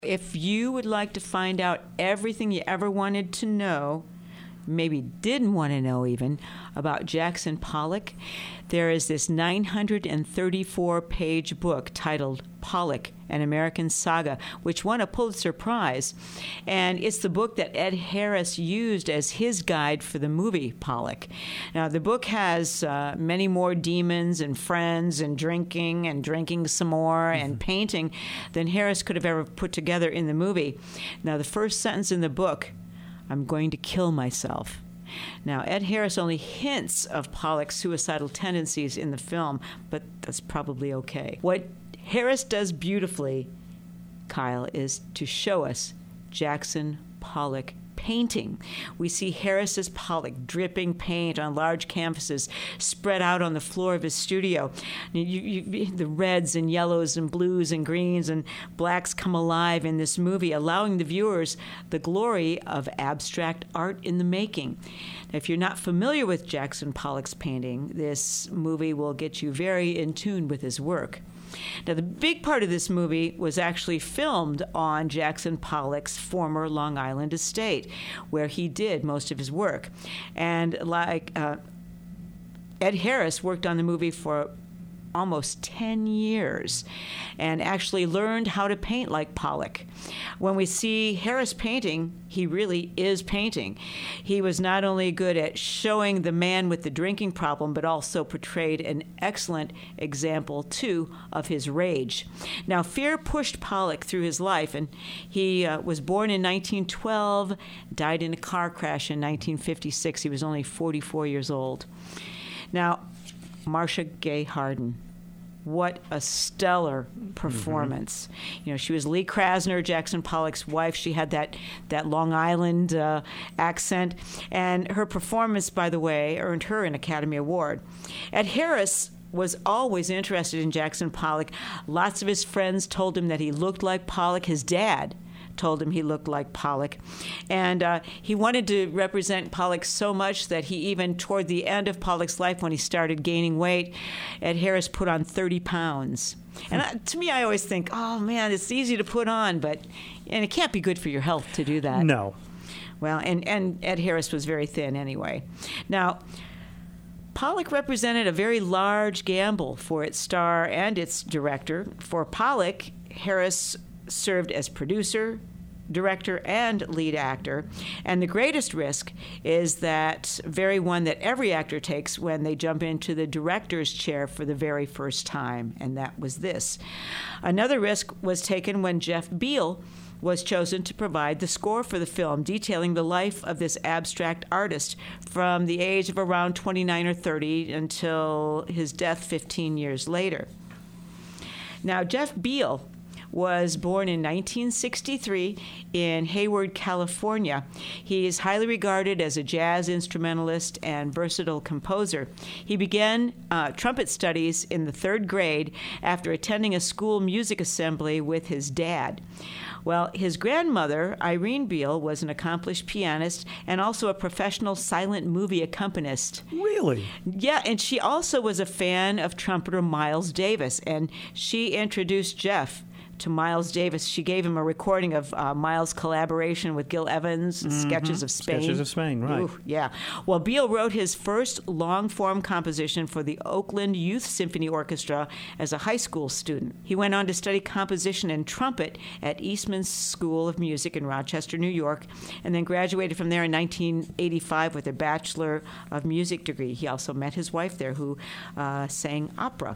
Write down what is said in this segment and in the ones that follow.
If you would like to find out everything you ever wanted to know, maybe didn't want to know even, about Jackson Pollock, there is this 934-page book titled Pollock, An American Saga, which won a Pulitzer Prize. And it's the book that Ed Harris used as his guide for the movie Pollock. Now, the book has many more demons and friends and drinking some more and painting than Harris could have ever put together in the movie. Now, the first sentence in the book, I'm going to kill myself. Now, Ed Harris only hints of Pollock's suicidal tendencies in the film, but that's probably okay. What Harris does beautifully, Kyle, is to show us Jackson Pollock painting. We see Harris as Pollock dripping paint on large canvases spread out on the floor of his studio. The reds and yellows and blues and greens and blacks come alive in this movie, allowing the viewers the glory of abstract art in the making. Now, if you're not familiar with Jackson Pollock's painting, this movie will get you very in tune with his work. Now, the big part of this movie was actually filmed on Jackson Pollock's former Long Island estate, where he did most of his work. And like Ed Harris worked on the movie for almost 10 years and actually learned how to paint like Pollock. When we see Harris painting, he really is painting. He was not only good at showing the man with the drinking problem, but also portrayed an excellent example, too, of his rage. Now, fear pushed Pollock through his life, and he was born in 1912, died in a car crash in 1956. He was only 44 years old. Now, Marcia Gay Harden. What a stellar performance. Mm-hmm. You know, she was Lee Krasner, Jackson Pollock's wife. She had that Long Island accent. And her performance, by the way, earned her an Academy Award. Ed Harris was always interested in Jackson Pollock. Lots of his friends told him that he looked like Pollock. His dad told him he looked like Pollock. And he wanted to represent Pollock so much that he even, toward the end of Pollock's life, when he started gaining weight, Ed Harris put on 30 pounds. And to me, I always think, oh, man, it's easy to put on, and it can't be good for your health to do that. No. Well, and Ed Harris was very thin anyway. Now, Pollock represented a very large gamble for its star and its director. For Pollock, Harris served as producer, director, and lead actor. And the greatest risk is that very one that every actor takes when they jump into the director's chair for the very first time, and that was this. Another risk was taken when Jeff Beal was chosen to provide the score for the film, detailing the life of this abstract artist from the age of around 29 or 30 until his death 15 years later. Now, Jeff Beal was born in 1963 in Hayward, California. He is highly regarded as a jazz instrumentalist and versatile composer. He began trumpet studies in the 3rd grade after attending a school music assembly with his dad. Well, his grandmother, Irene Beal, was an accomplished pianist and also a professional silent movie accompanist. Really? Yeah, and she also was a fan of trumpeter Miles Davis, and she introduced Jeff to Miles Davis. She gave him a recording of Miles' collaboration with Gil Evans, Sketches of Spain. Sketches of Spain, right. Ooh, yeah. Well, Beal wrote his first long-form composition for the Oakland Youth Symphony Orchestra as a high school student. He went on to study composition and trumpet at Eastman School of Music in Rochester, New York, and then graduated from there in 1985 with a Bachelor of Music degree. He also met his wife there, who sang opera.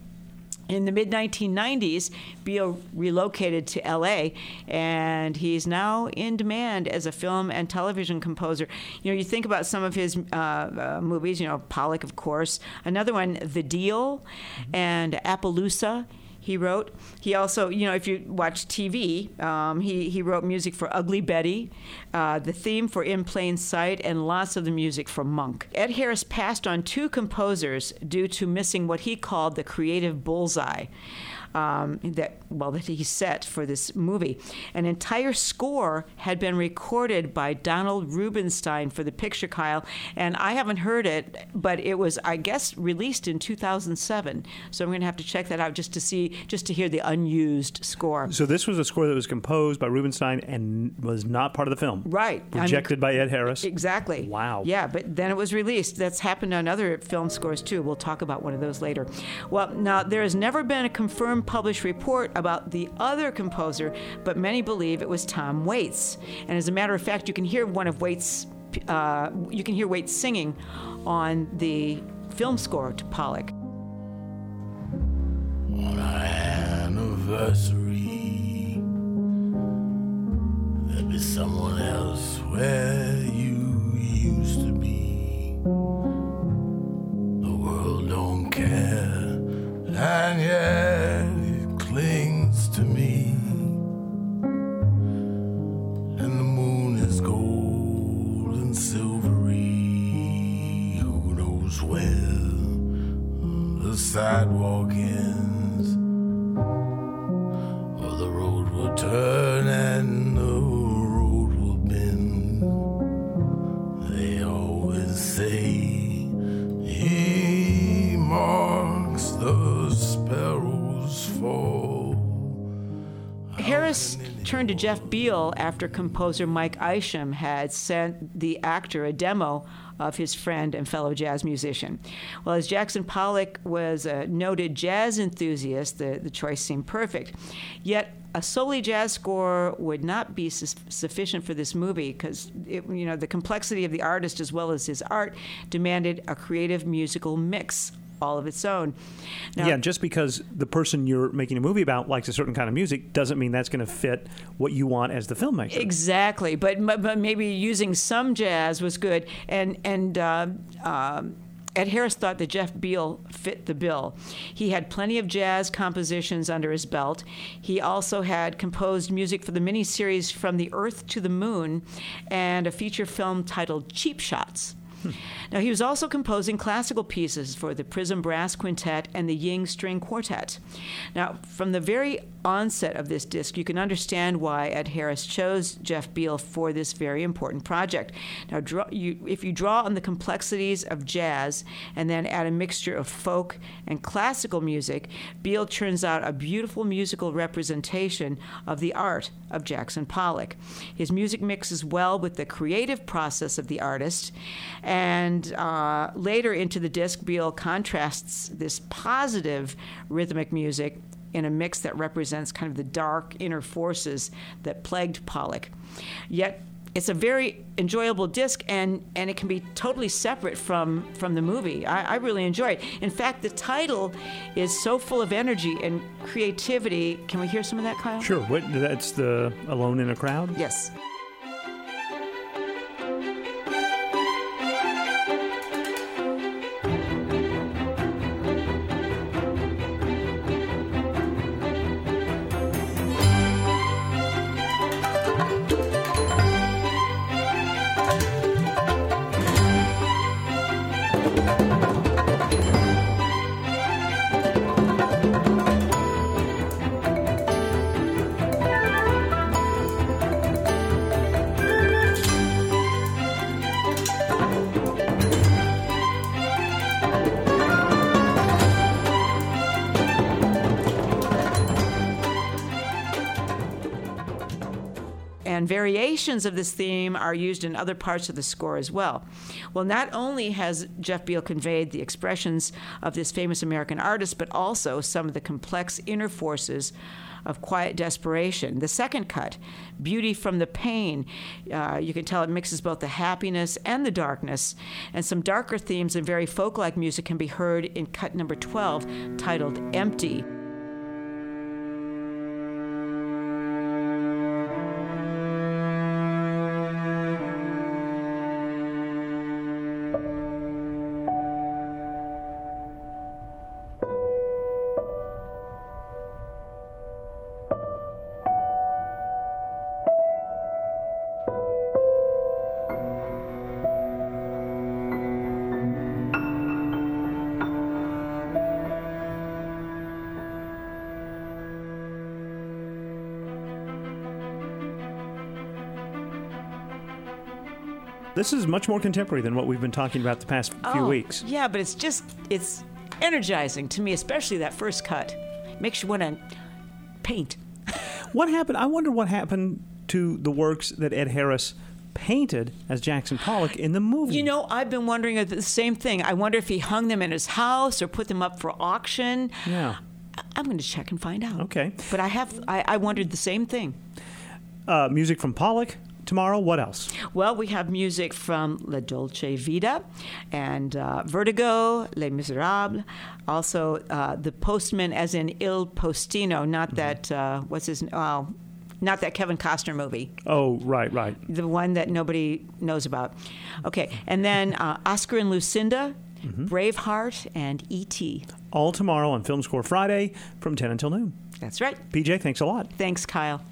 In the mid-1990s, Beal relocated to L.A., and he's now in demand as a film and television composer. You know, you think about some of his movies, Pollock, of course. Another one, The Deal, and Appaloosa. He wrote. He also, if you watch TV, he wrote music for Ugly Betty, the theme for In Plain Sight, and lots of the music for Monk. Ed Harris passed on 2 composers due to missing what he called the creative bullseye. that he set for this movie. An entire score had been recorded by Donald Rubinstein for the picture, Kyle, and I haven't heard it, but it was, I guess, released in 2007. So I'm going to have to check that out just to hear the unused score. So this was a score that was composed by Rubinstein and was not part of the film. Right. Rejected by Ed Harris. Exactly. Wow. Yeah, but then it was released. That's happened on other film scores too. We'll talk about one of those later. Well, now there has never been a confirmed published report about the other composer, but many believe it was Tom Waits. And as a matter of fact, you can hear Waits singing on the film score to Pollock. On our anniversary, there'll be someone else where you used to be. The world don't care, and yet it clings to me. And the moon is gold and silvery. Who knows where the sidewalk ends, or the road will turn and the road will bend. They always say he marks the sparrow's fall. Harris turned to Jeff Beal after composer Mike Isham had sent the actor a demo of his friend and fellow jazz musician. Well, as Jackson Pollock was a noted jazz enthusiast, the choice seemed perfect. Yet a solely jazz score would not be sufficient for this movie because the complexity of the artist as well as his art demanded a creative musical mix all of its own. Now, yeah, just because the person you're making a movie about likes a certain kind of music doesn't mean that's going to fit what you want as the filmmaker. Exactly, but maybe using some jazz was good, and Ed Harris thought that Jeff Beal fit the bill. He had plenty of jazz compositions under his belt. He also had composed music for the miniseries From the Earth to the Moon and a feature film titled Cheap Shots. Now, he was also composing classical pieces for the Prism Brass Quintet and the Ying String Quartet. Now, from the very onset of this disc, you can understand why Ed Harris chose Jeff Beal for this very important project. Now, if you draw on the complexities of jazz and then add a mixture of folk and classical music, Beal turns out a beautiful musical representation of the art of Jackson Pollock. His music mixes well with the creative process of the artist, and later into the disc, Beal contrasts this positive rhythmic music in a mix that represents kind of the dark inner forces that plagued Pollock. Yet it's a very enjoyable disc, and it can be totally separate from the movie. I really enjoy it. In fact, the title is so full of energy and creativity. Can we hear some of that, Kyle? Sure. That's the Alone in a Crowd? Yes. And variations of this theme are used in other parts of the score as well. Well, not only has Jeff Beal conveyed the expressions of this famous American artist, but also some of the complex inner forces of quiet desperation. The second cut, Beauty from the Pain, you can tell it mixes both the happiness and the darkness, and some darker themes and very folk-like music can be heard in cut number 12, titled Empty. This is much more contemporary than what we've been talking about the past few weeks. Yeah, but it's energizing to me, especially that first cut. Makes you want to paint. What happened? I wonder what happened to the works that Ed Harris painted as Jackson Pollock in the movie. You know, I've been wondering the same thing. I wonder if he hung them in his house or put them up for auction. Yeah. I'm going to check and find out. Okay. But I wondered the same thing. Music from Pollock tomorrow. What else? Well, we have music from La Dolce Vita and Vertigo, Les Miserables. Also, The Postman, as in Il Postino, not that, not that Kevin Costner movie. Oh, right. The one that nobody knows about. Okay, and then Oscar and Lucinda, Braveheart, and E.T. All tomorrow on Film Score Friday from 10 until noon. That's right. PJ, thanks a lot. Thanks, Kyle.